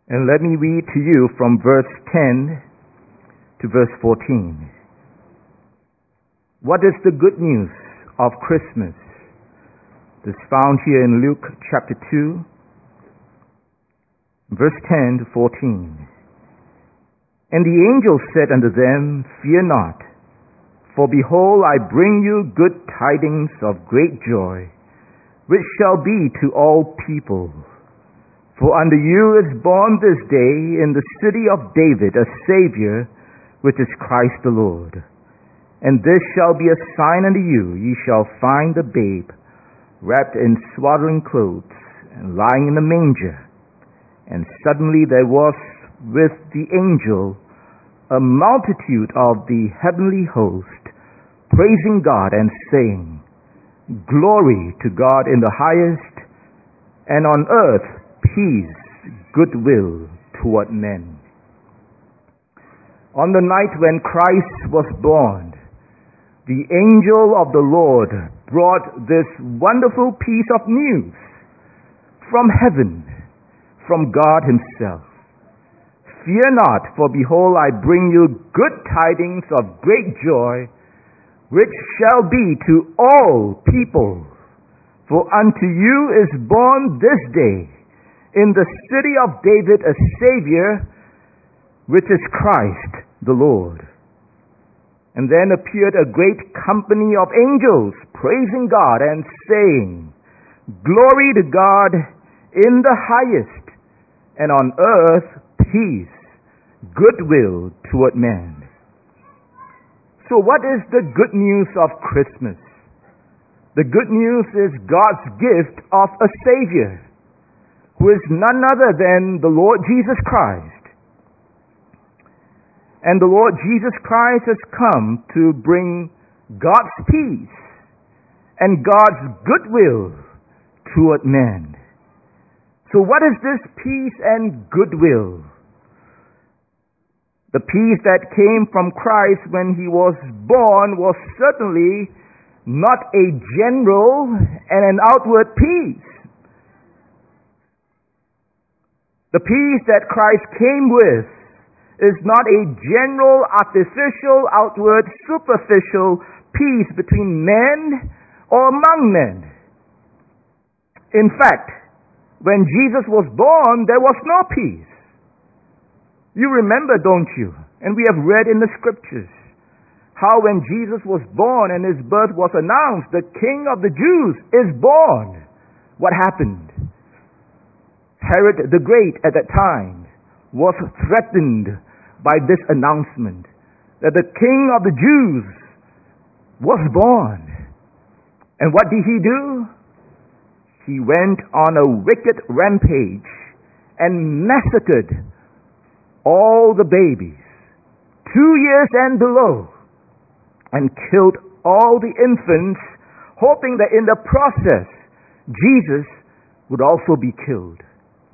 And let me read to you from verse 10 to verse 14. What is the good news of Christmas? This is found here in Luke chapter 2, verse 10 to 14. And the angel said unto them, Fear not, for behold, I bring you good tidings of great joy, which shall be to all people. For unto you is born this day in the city of David a Savior, which is Christ the Lord. And this shall be a sign unto you, ye shall find the babe wrapped in swaddling clothes, and lying in the manger. And suddenly there was with the angel a multitude of the heavenly host, praising God and saying, Glory to God in the highest, and on earth peace, goodwill toward men. On the night when Christ was born, the angel of the Lord brought this wonderful piece of news from heaven, from God himself. Fear not, for behold, I bring you good tidings of great joy, which shall be to all people. For unto you is born this day in the city of David a Savior, which is Christ the Lord. And then appeared a great company of angels, praising God and saying, Glory to God in the highest, and on earth peace, goodwill toward men. So what is the good news of Christmas? The good news is God's gift of a Savior, who is none other than the Lord Jesus Christ. And the Lord Jesus Christ has come to bring God's peace and God's goodwill toward men. So what is this peace and goodwill? The peace that came from Christ when he was born was certainly not a general and an outward peace. The peace that Christ came with is not a general, artificial, outward, superficial peace between men or among men. In fact, when Jesus was born, there was no peace. You remember, don't you? And we have read in the scriptures how when Jesus was born and his birth was announced, the King of the Jews is born. What happened? Herod the Great at that time was threatened by this announcement that the King of the Jews was born. And what did he do? He went on a wicked rampage and massacred all the babies, 2 years and below, and killed all the infants, hoping that in the process Jesus would also be killed.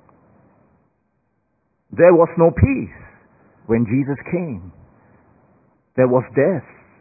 There was no peace when Jesus came. There was death.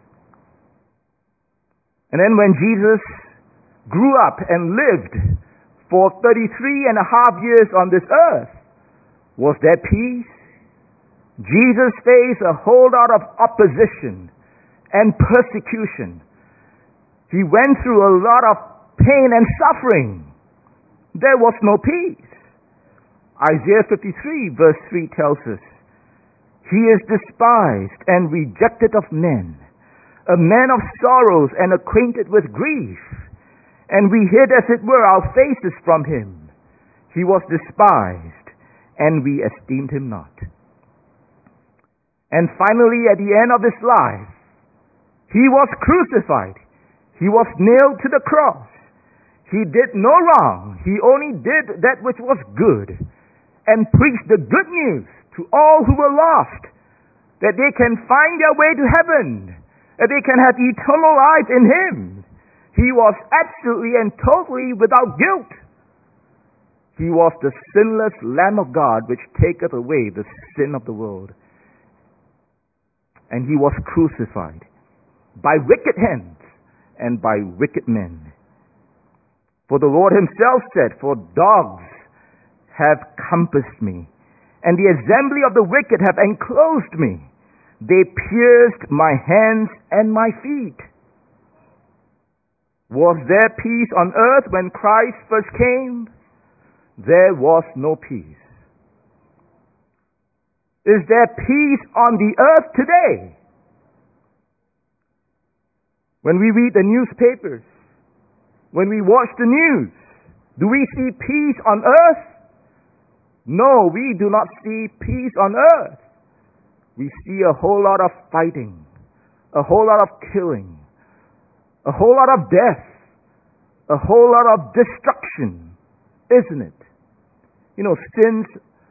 And then when Jesus grew up and lived for 33 and a half years on this earth, was there peace? Jesus faced a whole lot of opposition and persecution. He went through a lot of pain and suffering. There was no peace. Isaiah 53 verse 3 tells us, He is despised and rejected of men, a man of sorrows and acquainted with grief. And we hid, as it were, our faces from him. He was despised, and we esteemed him not. And finally, at the end of his life, he was crucified. He was nailed to the cross. He did no wrong. He only did that which was good, and preached the good news to all who were lost, that they can find their way to heaven, that they can have eternal life in him. He was absolutely and totally without guilt. He was the sinless Lamb of God, which taketh away the sin of the world. And he was crucified by wicked hands and by wicked men. For the Lord himself said, For dogs have compassed me, and the assembly of the wicked have enclosed me. They pierced my hands and my feet. Was there peace on earth when Christ first came? There was no peace. Is there peace on the earth today? When we read the newspapers, when we watch the news, do we see peace on earth? No, we do not see peace on earth. We see a whole lot of fighting, a whole lot of killing, a whole lot of death, a whole lot of destruction, isn't it? Since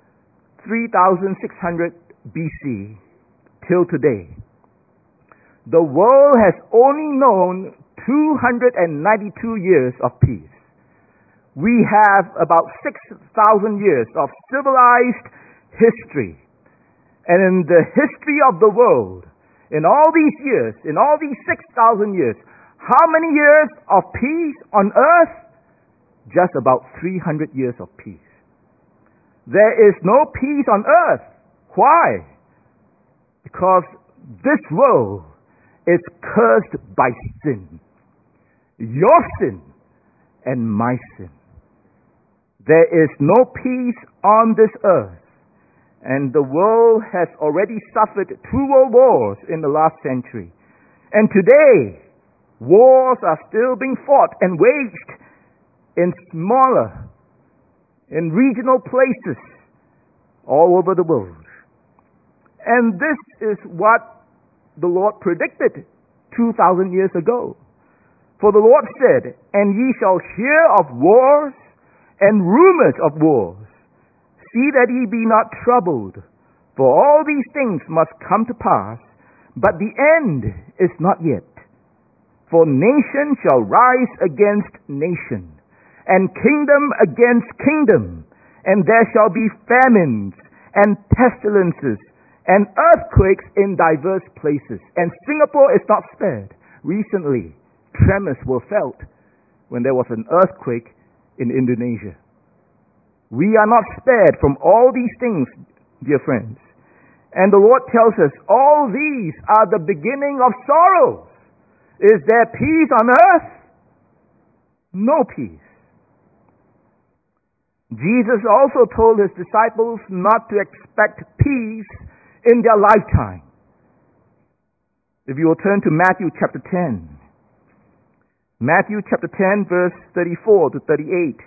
3600 BC till today, the world has only known 292 years of peace. We have about 6,000 years of civilized history. And in the history of the world, in all these years, in all these 6,000 years, how many years of peace on earth? Just about 300 years of peace. There is no peace on earth. Why? Because this world is cursed by sin. Your sin and my sin. There is no peace on this earth. And the world has already suffered 2 world wars in the last century. And today, wars are still being fought and waged in smaller, in regional places all over the world. And this is what the Lord predicted 2,000 years ago. For the Lord said, "And ye shall hear of wars and rumors of wars. See that ye be not troubled, for all these things must come to pass, but the end is not yet. For nation shall rise against nation, and kingdom against kingdom, and there shall be famines and pestilences and earthquakes in diverse places." And Singapore is not spared. Recently, tremors were felt when there was an earthquake in Indonesia. We are not spared from all these things, dear friends. And the Lord tells us, all these are the beginning of sorrows. Is there peace on earth? No peace. Jesus also told his disciples not to expect peace in their lifetime. If you will turn to Matthew chapter 10. Matthew chapter 10 verse 34 to 38.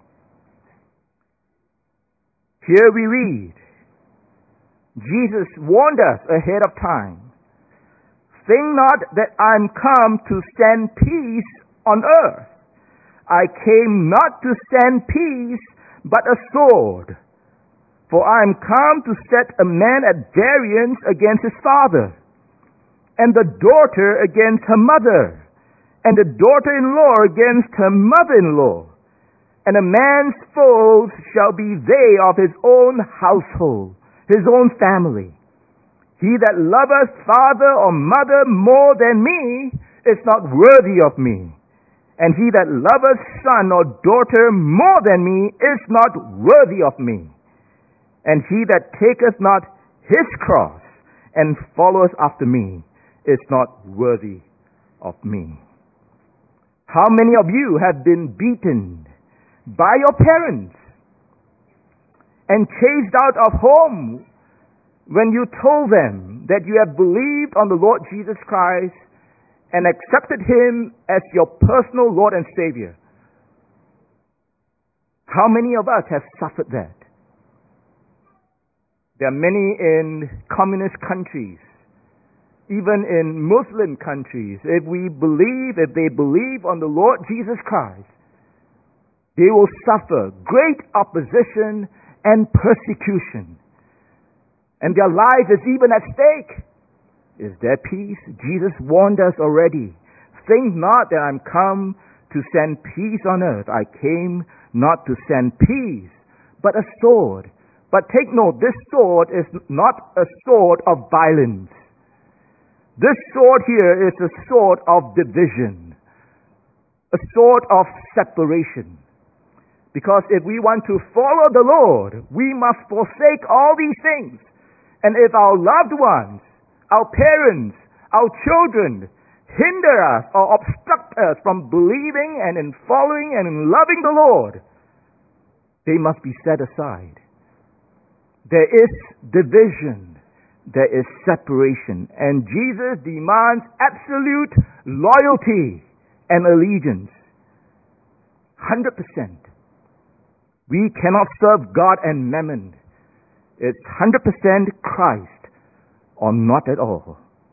Here we read, Jesus warned us ahead of time. "Think not that I am come to send peace on earth. I came not to send peace, but a sword. For I am come to set a man at variance against his father, and the daughter against her mother, and the daughter-in-law against her mother-in-law. And a man's foes shall be they of his own household, his own family. He that loveth father or mother more than me is not worthy of me. And he that loveth son or daughter more than me is not worthy of me. And he that taketh not his cross and followeth after me is not worthy of me." How many of you have been beaten by your parents and chased out of home when you told them that you have believed on the Lord Jesus Christ and accepted Him as your personal Lord and Savior? How many of us have suffered that? There are many in communist countries, even in Muslim countries. If they believe on the Lord Jesus Christ, they will suffer great opposition and persecution. And their life is even at stake. Is there peace? Jesus warned us already. "Think not that I'm come to send peace on earth. I came not to send peace, but a sword." But take note, this sword is not a sword of violence. This sword here is a sword of division, a sword of separation. Because if we want to follow the Lord, we must forsake all these things. And if our loved ones, our parents, our children hinder us or obstruct us from believing and in following and in loving the Lord, they must be set aside. There is division. There is separation. And Jesus demands absolute loyalty and allegiance. 100%. We cannot serve God and mammon. It's 100% Christ or not at all.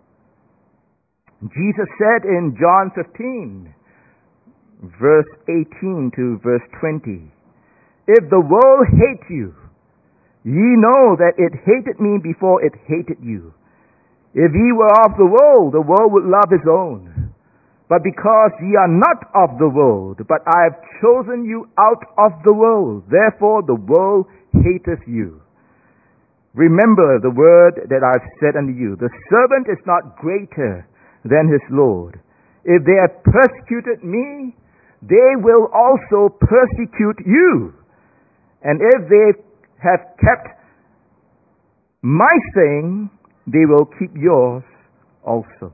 Jesus said in John 15, verse 18 to verse 20, "If the world hate you, ye know that it hated me before it hated you. If ye were of the world would love his own. But because ye are not of the world, but I have chosen you out of the world, therefore the world hateth you. Remember the word that I have said unto you, the servant is not greater than his Lord. If they have persecuted me, they will also persecute you. And if they have kept my saying, they will keep yours also."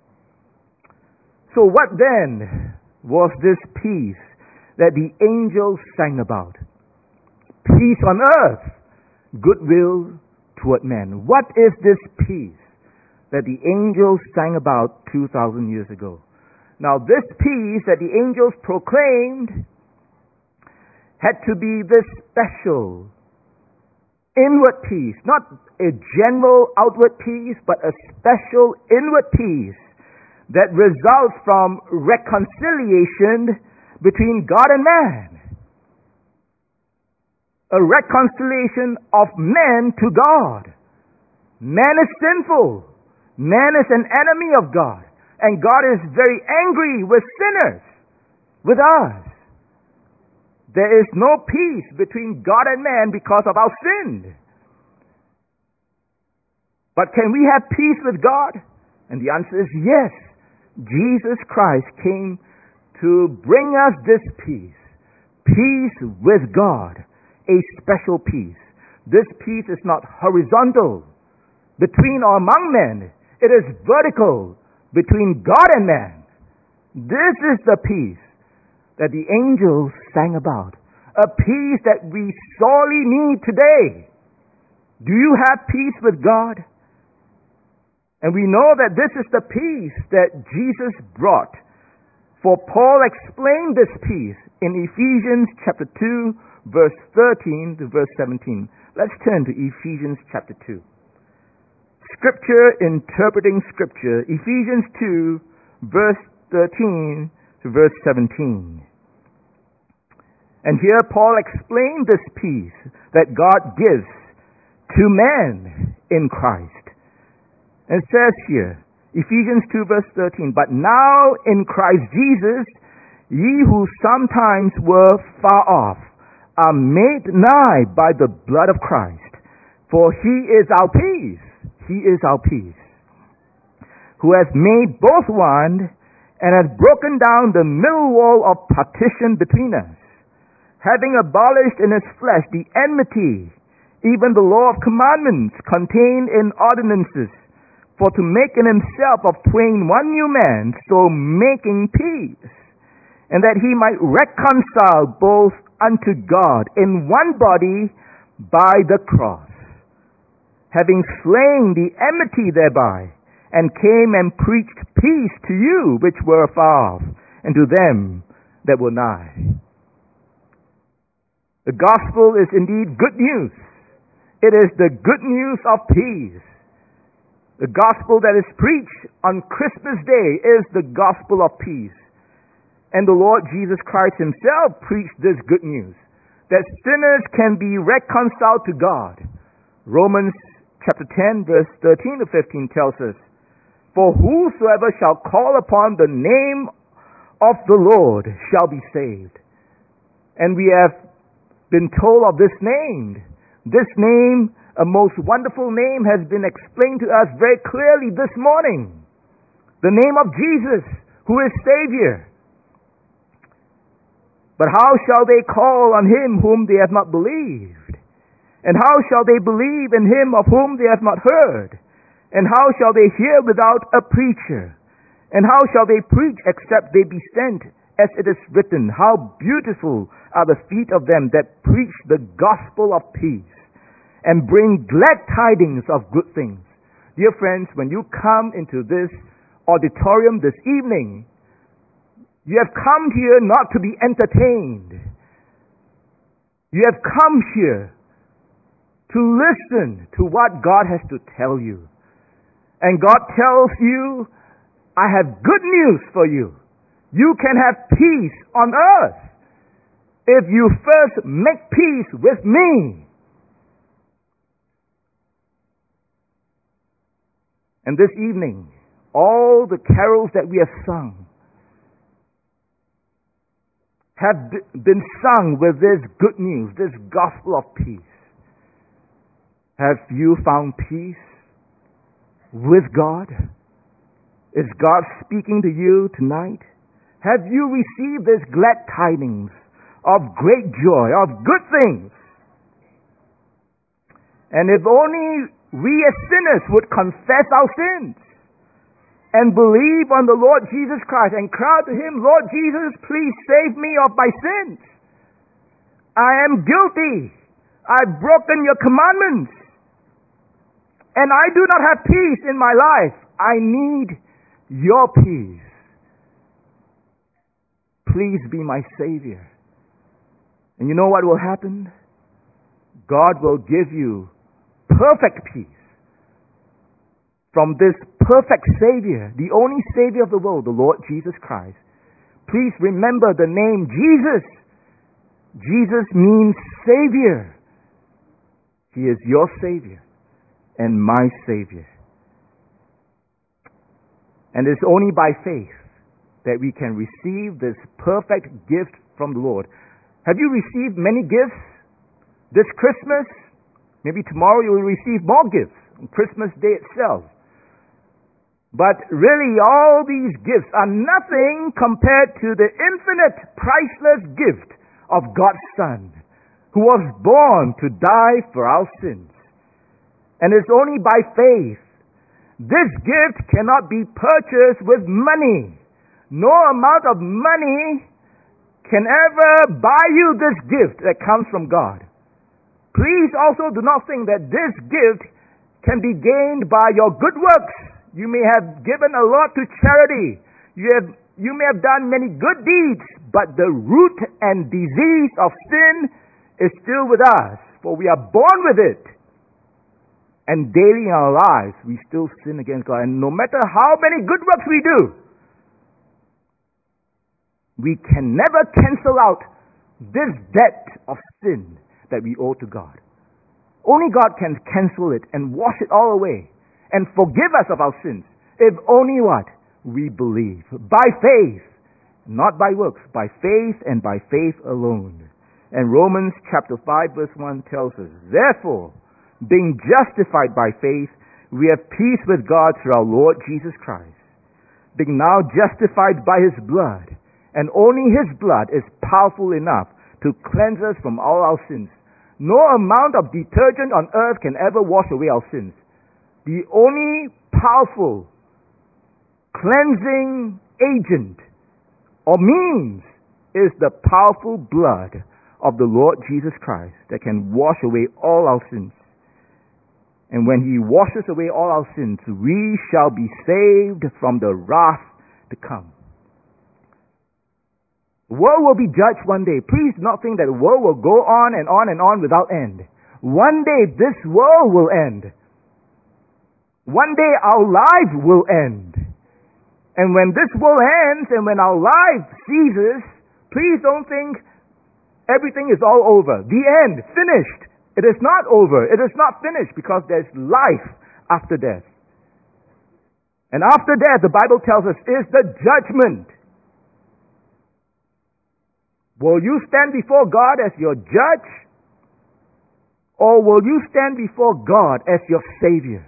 So what then was this peace that the angels sang about? Peace on earth, goodwill toward men. What is this peace that the angels sang about 2,000 years ago? Now this peace that the angels proclaimed had to be this special inward peace, not a general outward peace, but a special inward peace that results from reconciliation between God and man. A reconciliation of man to God. Man is sinful. Man is an enemy of God. And God is very angry with sinners, with us. There is no peace between God and man because of our sin. But can we have peace with God? And the answer is yes. Jesus Christ came to bring us this peace. Peace with God. A special peace. This peace is not horizontal between or among men. It is vertical between God and man. This is the peace that the angels sang about. A peace that we sorely need today. Do you have peace with God? And we know that this is the peace that Jesus brought. For Paul explained this peace in Ephesians chapter 2, verse 13 to verse 17. Let's turn to Ephesians chapter 2. Scripture interpreting Scripture. Ephesians 2, verse 13 to verse 17. And here Paul explained this peace that God gives to men in Christ. And it says here, Ephesians 2 verse 13, "But now in Christ Jesus, ye who sometimes were far off, are made nigh by the blood of Christ. For he is our peace." He is our peace. "Who has made both one, and has broken down the middle wall of partition between us, having abolished in his flesh the enmity, even the law of commandments contained in ordinances, for to make in himself of twain one new man, so making peace, and that he might reconcile both unto God in one body by the cross, having slain the enmity thereby, and came and preached peace to you which were afar off, and to them that were nigh." The gospel is indeed good news. It is the good news of peace. The gospel that is preached on Christmas Day is the gospel of peace. And the Lord Jesus Christ himself preached this good news, that sinners can be reconciled to God. Romans chapter 10 verse 13 to 15 tells us, "For whosoever shall call upon the name of the Lord shall be saved." And we have been told of this name. This name, a most wonderful name, has been explained to us very clearly this morning. The name of Jesus, who is Savior. But how shall they call on him whom they have not believed? And how shall they believe in him of whom they have not heard? And how shall they hear without a preacher? And how shall they preach except they be sent? As it is written, how beautiful are the feet of them that preach the gospel of peace and bring glad tidings of good things. Dear friends, when you come into this auditorium this evening, you have come here not to be entertained. You have come here to listen to what God has to tell you. And God tells you, I have good news for you. You can have peace on earth if you first make peace with me. And this evening, all the carols that we have sung have been sung with this good news, this gospel of peace. Have you found peace with God? Is God speaking to you tonight? Have you received this glad tidings of great joy, of good things? And if only we as sinners would confess our sins and believe on the Lord Jesus Christ and cry to Him, Lord Jesus, please save me of my sins. I am guilty. I've broken your commandments. And I do not have peace in my life. I need your peace. Please be my Savior. And you know what will happen? God will give you perfect peace from this perfect Savior, the only Savior of the world, the Lord Jesus Christ. Please remember the name Jesus. Jesus means Savior. He is your Savior and my Savior. And it's only by faith that we can receive this perfect gift from the Lord. Have you received many gifts this Christmas? Maybe tomorrow you will receive more gifts on Christmas Day itself. But really all these gifts are nothing compared to the infinite, priceless gift of God's Son, who was born to die for our sins. And it's only by faith. This gift cannot be purchased with money. No amount of money can ever buy you this gift that comes from God. Please also do not think that this gift can be gained by your good works. You may have given a lot to charity. You may have done many good deeds, but the root and disease of sin is still with us, for we are born with it. And daily in our lives, we still sin against God. And no matter how many good works we do, we can never cancel out this debt of sin that we owe to God. Only God can cancel it and wash it all away and forgive us of our sins, if only what? We believe. By faith, not by works, by faith and by faith alone. And Romans chapter 5 verse 1 tells us, therefore, being justified by faith, we have peace with God through our Lord Jesus Christ. Being now justified by His blood, and only His blood is powerful enough to cleanse us from all our sins. No amount of detergent on earth can ever wash away our sins. The only powerful cleansing agent or means is the powerful blood of the Lord Jesus Christ that can wash away all our sins. And when He washes away all our sins, we shall be saved from the wrath to come. The world will be judged one day. Please do not think that the world will go on and on and on without end. One day this world will end. One day our life will end. And when this world ends and when our life ceases, please don't think everything is all over. The end, finished. It is not over. It is not finished, because there's life after death. And after death, the Bible tells us, is the judgment. Will you stand before God as your judge? Or will you stand before God as your Savior?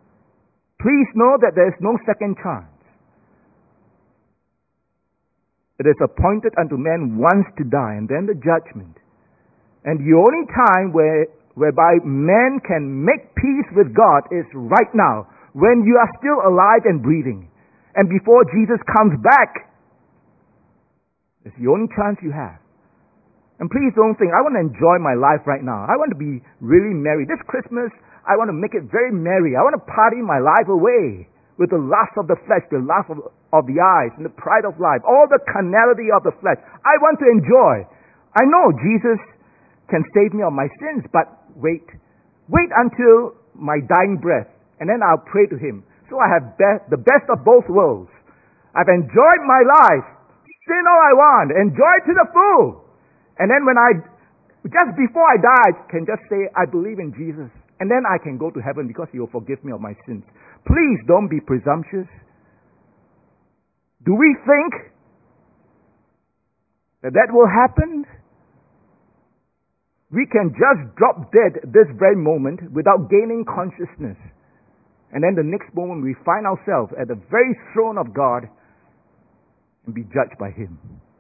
Please know that there is no second chance. It is appointed unto men once to die, and then the judgment. And the only time whereby men can make peace with God is right now, when you are still alive and breathing. And before Jesus comes back, it's the only chance you have. And please don't think, I want to enjoy my life right now. I want to be really merry. This Christmas, I want to make it very merry. I want to party my life away with the lust of the flesh, the lust of the eyes, and the pride of life, all the carnality of the flesh. I want to enjoy. I know Jesus can save me of my sins, but wait. Wait until my dying breath, and then I'll pray to Him. So I have the best of both worlds. I've enjoyed my life. Sin all I want. Enjoy it to the full. And then just before I die, I can just say, I believe in Jesus. And then I can go to heaven because He will forgive me of my sins. Please don't be presumptuous. Do we think that will happen? We can just drop dead this very moment without gaining consciousness. And then the next moment we find ourselves at the very throne of God and be judged by Him.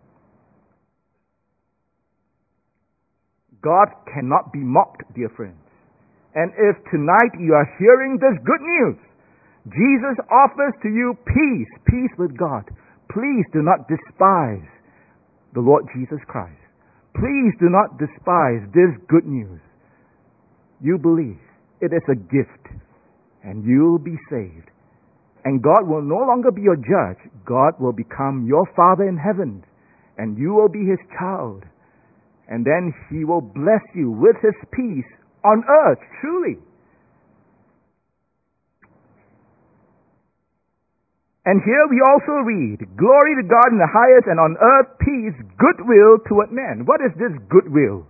God cannot be mocked, dear friends. And if tonight you are hearing this good news, Jesus offers to you peace, peace with God. Please do not despise the Lord Jesus Christ. Please do not despise this good news. You believe it is a gift, and you'll be saved. And God will no longer be your judge. God will become your Father in heaven, and you will be His child. And then He will bless you with His peace on earth, truly. And here we also read, glory to God in the highest, and on earth peace, goodwill toward men. What is this goodwill?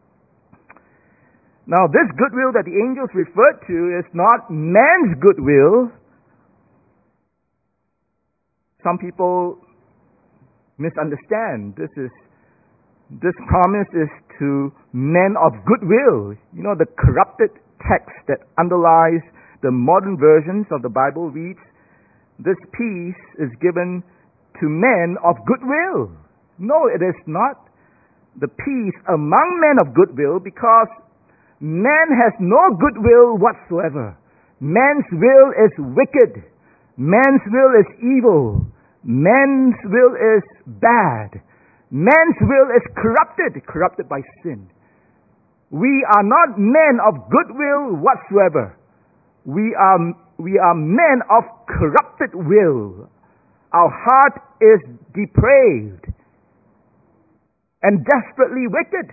Now, this goodwill that the angels referred to is not man's goodwill. Some people misunderstand. This promise is to men of goodwill. You know, the corrupted text that underlies the modern versions of the Bible reads, this peace is given to men of goodwill. No, it is not the peace among men of goodwill, because man has no goodwill whatsoever. Man's will is wicked. Man's will is evil. Man's will is bad. Man's will is corrupted by sin. We are not men of goodwill whatsoever. We are men of corrupted will. Our heart is depraved and desperately wicked.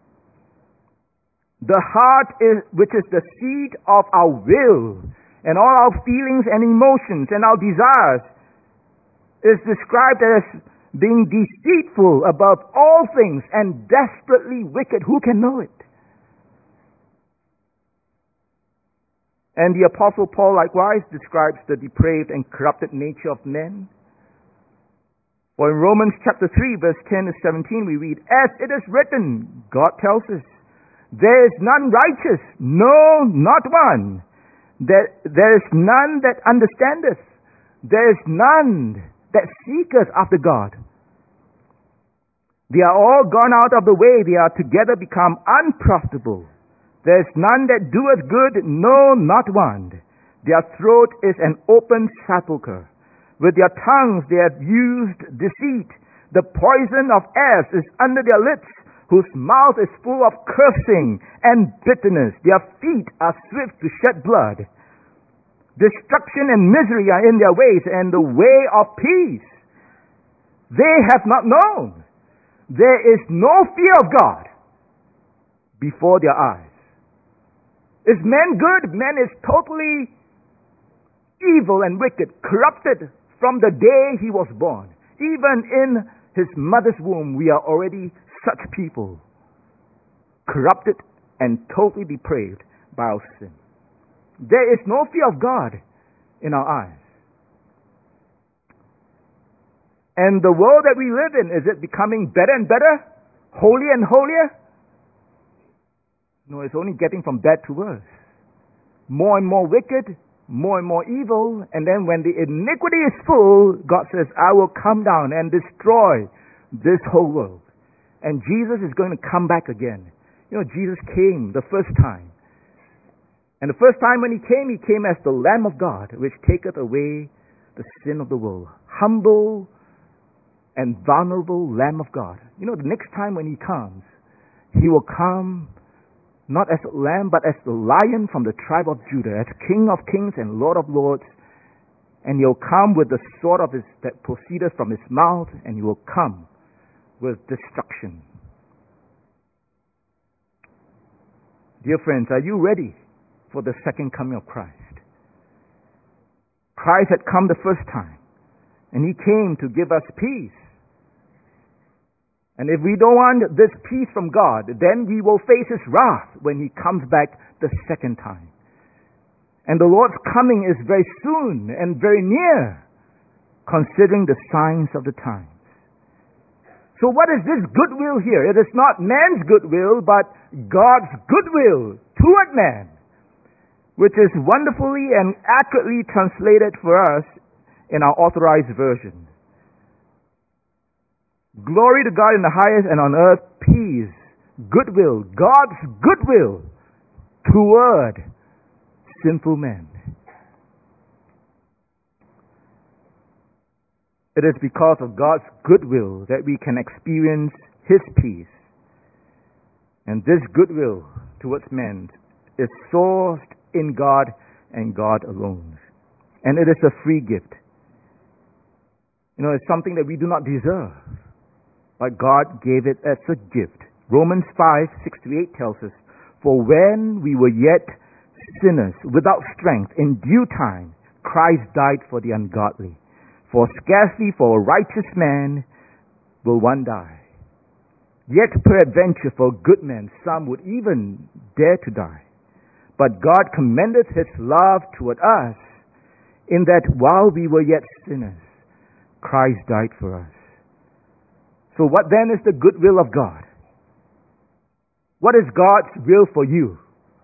The heart which is the seat of our will, and all our feelings and emotions and our desires, is described as being deceitful above all things and desperately wicked. Who can know it? And the Apostle Paul likewise describes the depraved and corrupted nature of men. For in Romans chapter 3 verse 10 to 17 we read, as it is written, God tells us, there is none righteous, no, not one. There is none that understandeth. There is none that seeketh after God. They are all gone out of the way. They are together become unprofitable. There is none that doeth good, no, not one. Their throat is an open sepulchre. With their tongues they have used deceit. The poison of asps is under their lips, whose mouth is full of cursing and bitterness. Their feet are swift to shed blood. Destruction and misery are in their ways, and the way of peace they have not known. There is no fear of God before their eyes. Is man good? Man is totally evil and wicked, corrupted from the day he was born. Even in his mother's womb, we are already such people, corrupted and totally depraved by our sin. There is no fear of God in our eyes. And the world that we live in, is it becoming better and better? Holier and holier? No, it's only getting from bad to worse. More and more wicked, more and more evil, and then when the iniquity is full, God says, I will come down and destroy this whole world. And Jesus is going to come back again. Jesus came the first time. And the first time when He came as the Lamb of God, which taketh away the sin of the world. Humble and vulnerable Lamb of God. The next time when He comes, He will come not as a lamb, but as the Lion from the tribe of Judah, as King of kings and Lord of lords. And He'll come with the sword that proceedeth from His mouth, and He will come with destruction. Dear friends, are you ready for the second coming of Christ? Christ had come the first time, and He came to give us peace. And if we don't want this peace from God, then we will face His wrath when He comes back the second time. And the Lord's coming is very soon and very near, considering the signs of the times. So what is this goodwill here? It is not man's goodwill, but God's goodwill toward man, which is wonderfully and accurately translated for us in our Authorized Version. Glory to God in the highest, and on earth peace, goodwill, God's goodwill toward sinful men. It is because of God's goodwill that we can experience His peace. And this goodwill towards men is sourced in God and God alone. And it is a free gift. It's something that we do not deserve, but God gave it as a gift. Romans 5:6-8 tells us, "For when we were yet sinners, without strength, in due time, Christ died for the ungodly. For scarcely for a righteous man will one die. Yet peradventure for good men some would even dare to die. But God commendeth His love toward us, in that while we were yet sinners, Christ died for us." So what then is the goodwill of God? What is God's will for you?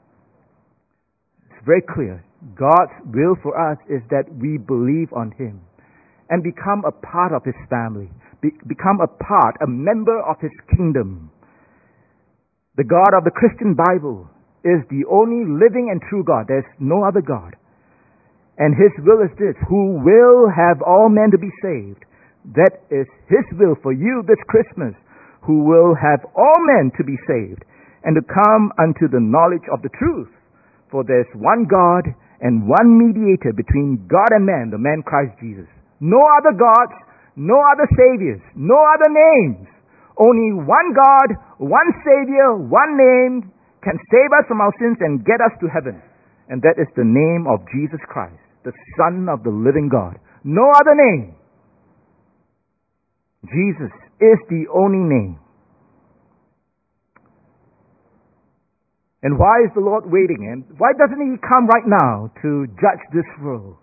It's very clear. God's will for us is that we believe on Him and become a part of His family, become a member of His kingdom. The God of the Christian Bible is the only living and true God. There's no other God. And His will is this: who will have all men to be saved. That is His will for you this Christmas, who will have all men to be saved and to come unto the knowledge of the truth. For there's one God and one mediator between God and man, the man Christ Jesus. No other gods, no other saviors, no other names. Only one God, one Savior, one name can save us from our sins and get us to heaven. And that is the name of Jesus Christ, the Son of the living God. No other name. Jesus is the only name. And why is the Lord waiting? And why doesn't He come right now to judge this world?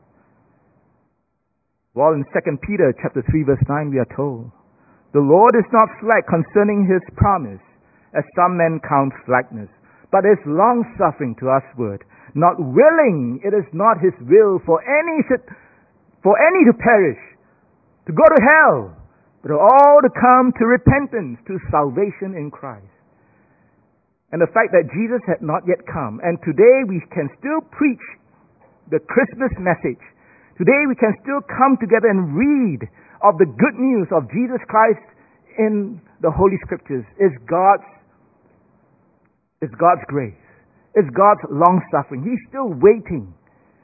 Well, in 2 Peter chapter 3 verse 9 we are told, "The Lord is not slack concerning His promise, as some men count slackness, but is long-suffering to usward, not willing, it is not His will for any to perish, to go to hell, but all to come to repentance, to salvation in Christ." And the fact that Jesus had not yet come, and today we can still preach the Christmas message. Today we can still come together and read of the good news of Jesus Christ in the Holy Scriptures is God's grace. It's God's long-suffering. He's still waiting.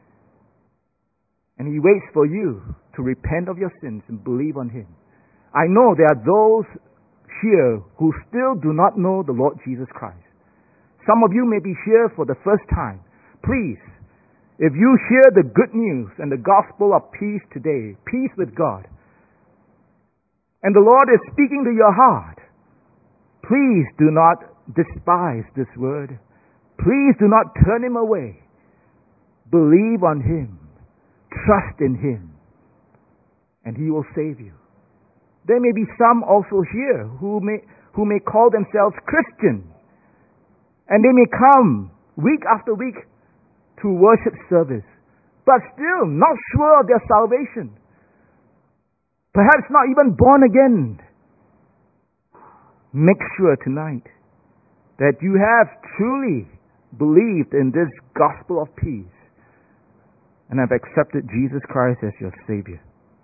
And He waits for you to repent of your sins and believe on Him. I know there are those here who still do not know the Lord Jesus Christ. Some of you may be here for the first time. Please, if you hear the good news and the gospel of peace today, peace with God, and the Lord is speaking to your heart, please do not despise this word. Please do not turn Him away. Believe on Him. Trust in Him. And He will save you. There may be some also here who may call themselves Christian. And they may come week after week to worship service, but still not sure of their salvation. Perhaps not even born again. make sure tonight that you have truly believed in this gospel of peace and have accepted Jesus Christ as your Savior.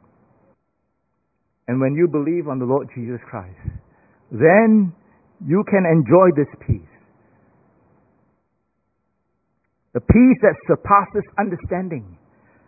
And when you believe on the Lord Jesus Christ, then you can enjoy this peace. The peace that surpasses understanding.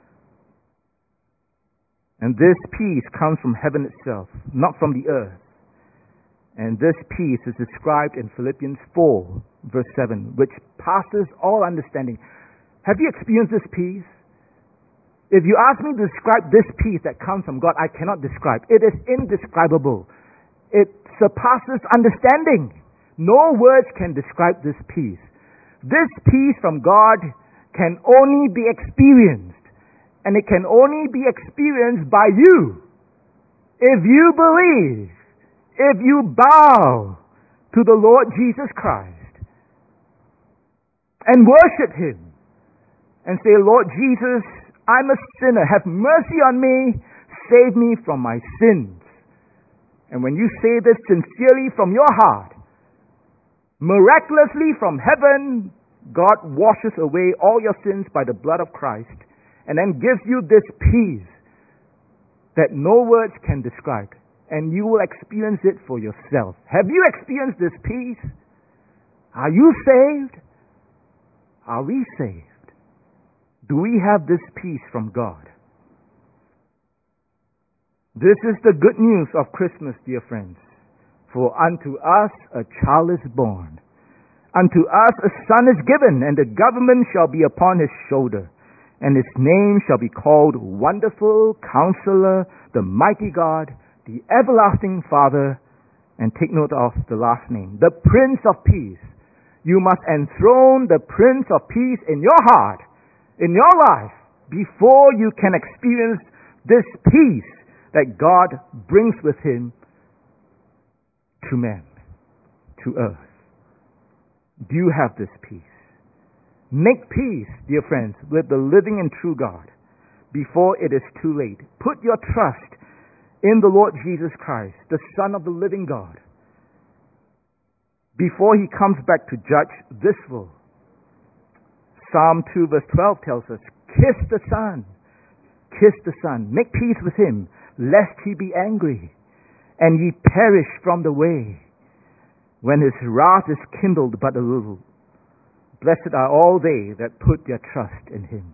And this peace comes from heaven itself, not from the earth. And this peace is described in Philippians 4, verse 7, which passes all understanding. Have you experienced this peace? If you ask me to describe this peace that comes from God, I cannot describe. It is indescribable. It surpasses understanding. No words can describe this peace. This peace from God can only be experienced, and it can only be experienced by you. If you believe, if you bow to the Lord Jesus Christ and worship Him and say, Lord Jesus, I'm a sinner. Have mercy on me. Save me from my sins. And when you say this sincerely from your heart, miraculously from heaven, God washes away all your sins by the blood of Christ and then gives you this peace that no words can describe. And you will experience it for yourself. Have you experienced this peace? Are you saved? Are we saved? Do we have this peace from God? This is the good news of Christmas, dear friends. For unto us a child is born. Unto us a son is given, and the government shall be upon his shoulder. And his name shall be called Wonderful Counselor, the Mighty God, the Everlasting Father. And take note of the last name, the Prince of Peace. You must enthrone the Prince of Peace in your heart, in your life, before you can experience this peace that God brings with Him to men, to earth. Do you have this peace? Make peace, dear friends, with the living and true God before it is too late. Put your trust in the Lord Jesus Christ, the Son of the living God, before He comes back to judge this world. Psalm 2 verse 12 tells us, kiss the Son, make peace with Him, lest He be angry, and ye perish from the way, when His wrath is kindled but a little. Blessed are all they that put their trust in Him.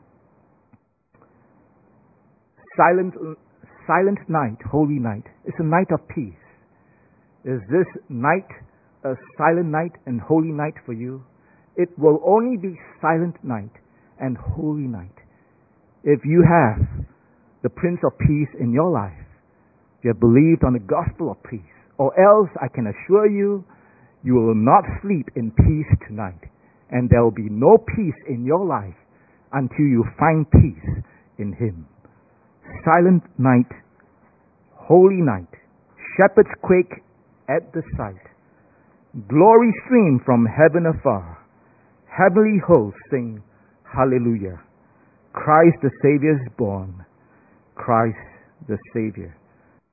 Silent night, holy night, is a night of peace. Is this night a silent night and holy night for you? It will only be silent night and holy night if you have the Prince of Peace in your life. You have believed on the gospel of peace. Or else, I can assure you, you will not sleep in peace tonight. And there will be no peace in your life until you find peace in Him. Silent night, holy night. Shepherds quake at the sight. Glory stream from heaven afar. Heavenly hosts sing hallelujah. Christ the Savior is born. Christ the Savior